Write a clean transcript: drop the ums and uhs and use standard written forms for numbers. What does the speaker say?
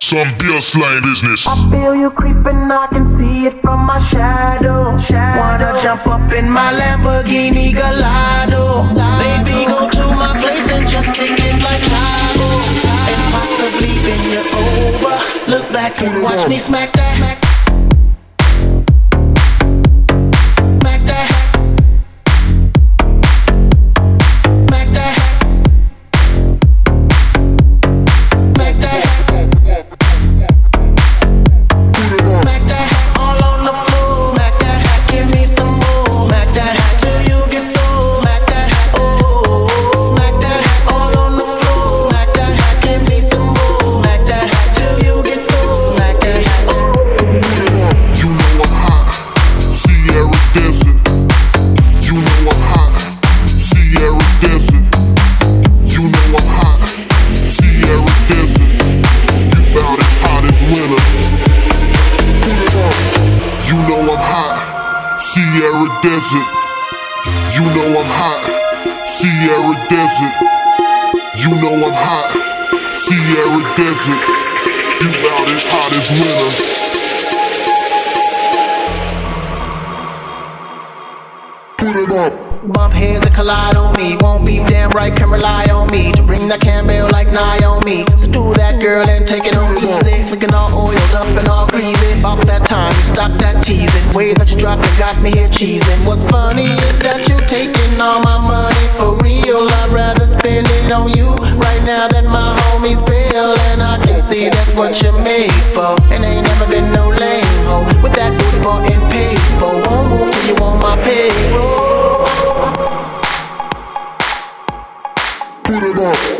Some beer slime business. I feel you creeping, I can see it from my shadow. Wanna jump up in my Lamborghini Gallardo. Baby, go to my place and just kick it like Taco. And possibly bend you over. Look back and watch me smack that. Sierra Desert, you know I'm hot. Sierra Desert, you know I'm hot. Sierra Desert, you about as hot as winter. Put it up. Bump heads and collide on me. Won't be damn right, can rely on me to bring that Campbell like Naomi. So do that, girl, and take it on easy. Looking all oiled up and all greasy. About that time, stop that teasing. Way that you dropped it got me here cheesing. What's funny is that you taking all my money for real. I'd rather spend it on you right now than my homies' bill. And I can see that's what you're made for. And ain't never been no lame hoe with that booty bought and paid for. Won't move till you on my payroll. Put it up.